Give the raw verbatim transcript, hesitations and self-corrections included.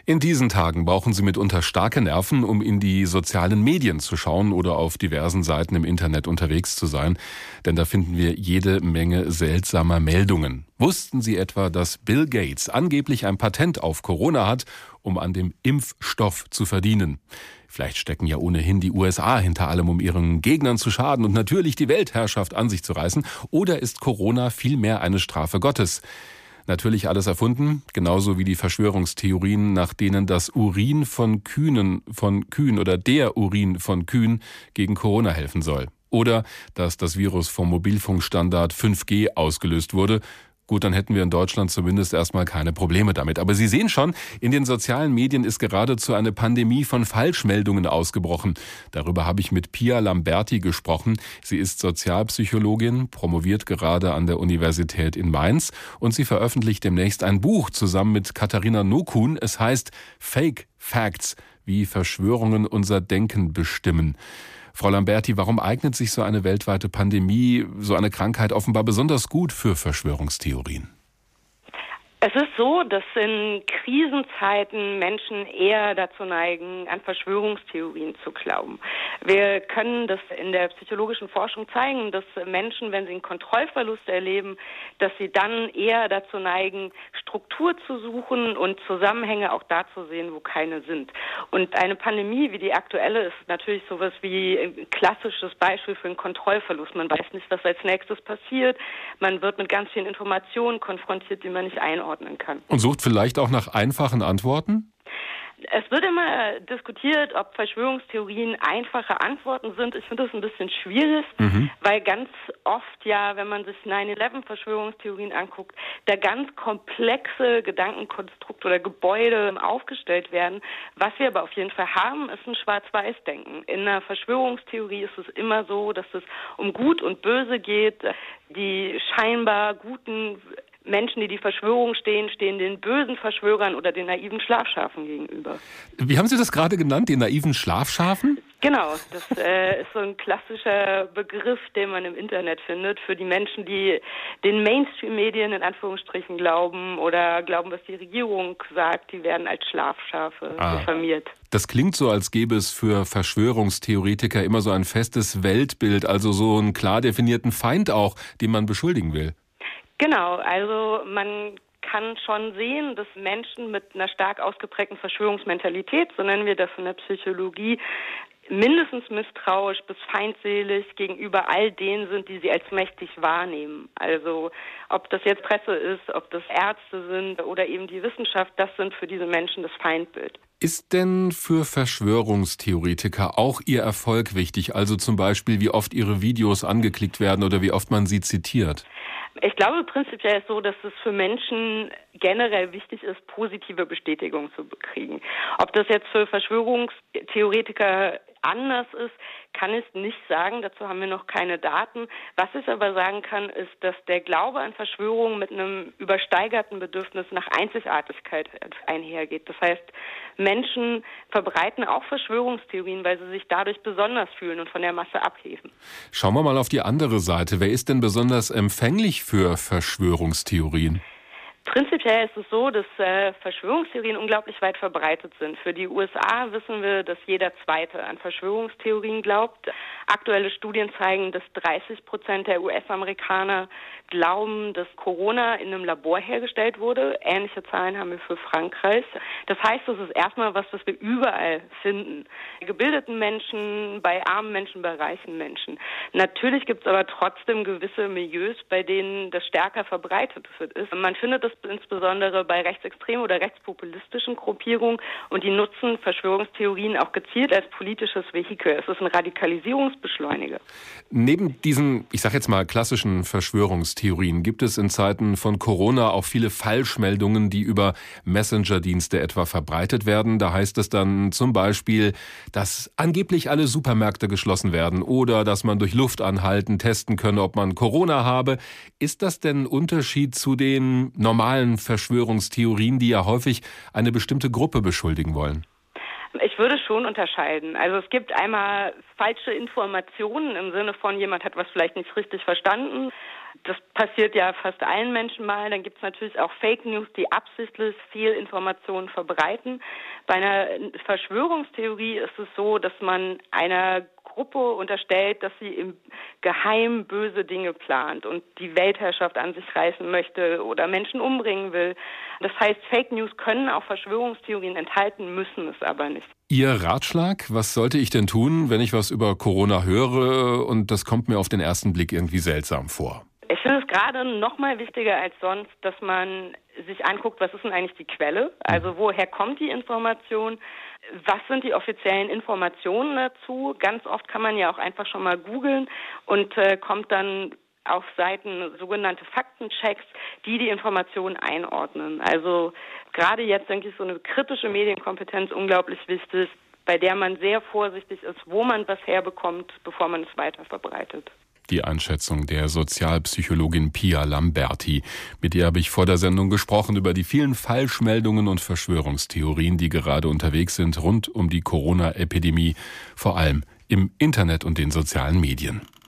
In diesen Tagen brauchen Sie mitunter starke Nerven, um in die sozialen Medien zu schauen oder auf diversen Seiten im Internet unterwegs zu sein. Denn da finden wir jede Menge seltsamer Meldungen. Wussten Sie etwa, dass Bill Gates angeblich ein Patent auf Corona hat, um an dem Impfstoff zu verdienen? Vielleicht stecken ja ohnehin die U S A hinter allem, um ihren Gegnern zu schaden und natürlich die Weltherrschaft an sich zu reißen. Oder ist Corona vielmehr eine Strafe Gottes? Natürlich alles erfunden, genauso wie die Verschwörungstheorien, nach denen das Urin von Kühen, von Kühen oder der Urin von Kühen gegen Corona helfen soll. Oder dass das Virus vom Mobilfunkstandard fünf G ausgelöst wurde. Gut, dann hätten wir in Deutschland zumindest erstmal keine Probleme damit. Aber Sie sehen schon, in den sozialen Medien ist geradezu eine Pandemie von Falschmeldungen ausgebrochen. Darüber habe ich mit Pia Lamberti gesprochen. Sie ist Sozialpsychologin, promoviert gerade an der Universität in Mainz und sie veröffentlicht demnächst ein Buch zusammen mit Katharina Nokun. Es heißt Fake Facts, wie Verschwörungen unser Denken bestimmen. Frau Lamberti, warum eignet sich so eine weltweite Pandemie, so eine Krankheit offenbar besonders gut für Verschwörungstheorien? Es ist so, dass in Krisenzeiten Menschen eher dazu neigen, an Verschwörungstheorien zu glauben. Wir können das in der psychologischen Forschung zeigen, dass Menschen, wenn sie einen Kontrollverlust erleben, dass sie dann eher dazu neigen, Struktur zu suchen und Zusammenhänge auch da zu sehen, wo keine sind. Und eine Pandemie wie die aktuelle ist natürlich sowas wie ein klassisches Beispiel für einen Kontrollverlust. Man weiß nicht, was als nächstes passiert. Man wird mit ganz vielen Informationen konfrontiert, die man nicht einordnet kann. Und sucht vielleicht auch nach einfachen Antworten? Es wird immer diskutiert, ob Verschwörungstheorien einfache Antworten sind. Ich finde das ein bisschen schwierig, mhm. weil ganz oft ja, wenn man sich neun elf Verschwörungstheorien anguckt, da ganz komplexe Gedankenkonstrukte oder Gebäude aufgestellt werden. Was wir aber auf jeden Fall haben, ist ein Schwarz-Weiß-Denken. In einer Verschwörungstheorie ist es immer so, dass es um Gut und Böse geht. Die scheinbar guten Menschen, die die Verschwörung stehen, stehen den bösen Verschwörern oder den naiven Schlafschafen gegenüber. Wie haben Sie das gerade genannt, die naiven Schlafschafen? Genau, das äh, ist so ein klassischer Begriff, den man im Internet findet für die Menschen, die den Mainstream-Medien in Anführungsstrichen glauben oder glauben, was die Regierung sagt, die werden als Schlafschafe ah. diffamiert. Das klingt so, als gäbe es für Verschwörungstheoretiker immer so ein festes Weltbild, also so einen klar definierten Feind auch, den man beschuldigen will. Genau, also man kann schon sehen, dass Menschen mit einer stark ausgeprägten Verschwörungsmentalität, so nennen wir das in der Psychologie, mindestens misstrauisch bis feindselig gegenüber all denen sind, die sie als mächtig wahrnehmen. Also ob das jetzt Presse ist, ob das Ärzte sind oder eben die Wissenschaft, das sind für diese Menschen das Feindbild. Ist denn für Verschwörungstheoretiker auch ihr Erfolg wichtig? Also zum Beispiel, wie oft ihre Videos angeklickt werden oder wie oft man sie zitiert? Ich glaube prinzipiell ist so, dass es für Menschen generell wichtig ist, positive Bestätigung zu bekriegen. Ob das jetzt für Verschwörungstheoretiker anders ist, kann ich nicht sagen. Dazu haben wir noch keine Daten. Was ich aber sagen kann, ist, dass der Glaube an Verschwörungen mit einem übersteigerten Bedürfnis nach Einzigartigkeit einhergeht. Das heißt, Menschen verbreiten auch Verschwörungstheorien, weil sie sich dadurch besonders fühlen und von der Masse abheben. Schauen wir mal auf die andere Seite. Wer ist denn besonders empfänglich für Verschwörungstheorien? Prinzipiell ist es so, dass äh, Verschwörungstheorien unglaublich weit verbreitet sind. Für die U S A wissen wir, dass jeder Zweite an Verschwörungstheorien glaubt. Aktuelle Studien zeigen, dass dreißig Prozent der U S-Amerikaner glauben, dass Corona in einem Labor hergestellt wurde. Ähnliche Zahlen haben wir für Frankreich. Das heißt, das ist erstmal was, was wir überall finden. Bei gebildeten Menschen, bei armen Menschen, bei reichen Menschen. Natürlich gibt es aber trotzdem gewisse Milieus, bei denen das stärker verbreitet ist. Man findet das insbesondere bei rechtsextremen oder rechtspopulistischen Gruppierungen und die nutzen Verschwörungstheorien auch gezielt als politisches Vehikel. Es ist ein Radikalisierungsbeschleuniger. Neben diesen, ich sage jetzt mal, klassischen Verschwörungstheorien gibt es in Zeiten von Corona auch viele Falschmeldungen, die über Messenger-Dienste etwa verbreitet werden. Da heißt es dann zum Beispiel, dass angeblich alle Supermärkte geschlossen werden oder dass man durch Luftanhalten testen könne, ob man Corona habe. Ist das denn ein Unterschied zu den normalen Verschwörungstheorien, die ja häufig eine bestimmte Gruppe beschuldigen wollen? Ich würde schon unterscheiden. Also es gibt einmal falsche Informationen im Sinne von, jemand hat was vielleicht nicht richtig verstanden. Das passiert ja fast allen Menschen mal. Dann gibt es natürlich auch Fake News, die absichtlich Fehlinformationen verbreiten. Bei einer Verschwörungstheorie ist es so, dass man einer Gruppe unterstellt, dass sie im Geheim böse Dinge plant und die Weltherrschaft an sich reißen möchte oder Menschen umbringen will. Das heißt, Fake News können auch Verschwörungstheorien enthalten, müssen es aber nicht. Ihr Ratschlag, was sollte ich denn tun, wenn ich was über Corona höre und das kommt mir auf den ersten Blick irgendwie seltsam vor? Ich finde es gerade noch mal wichtiger als sonst, dass man sich anguckt, was ist denn eigentlich die Quelle? Also woher kommt die Information? Was sind die offiziellen Informationen dazu? Ganz oft kann man ja auch einfach schon mal googeln und äh, kommt dann auf Seiten sogenannte Faktenchecks, die die Informationen einordnen. Also gerade jetzt, denke ich, so eine kritische Medienkompetenz unglaublich wichtig, bei der man sehr vorsichtig ist, wo man was herbekommt, bevor man es weiter verbreitet. Die Einschätzung der Sozialpsychologin Pia Lamberti. Mit ihr habe ich vor der Sendung gesprochen über die vielen Falschmeldungen und Verschwörungstheorien, die gerade unterwegs sind rund um die Corona-Epidemie, vor allem im Internet und den sozialen Medien.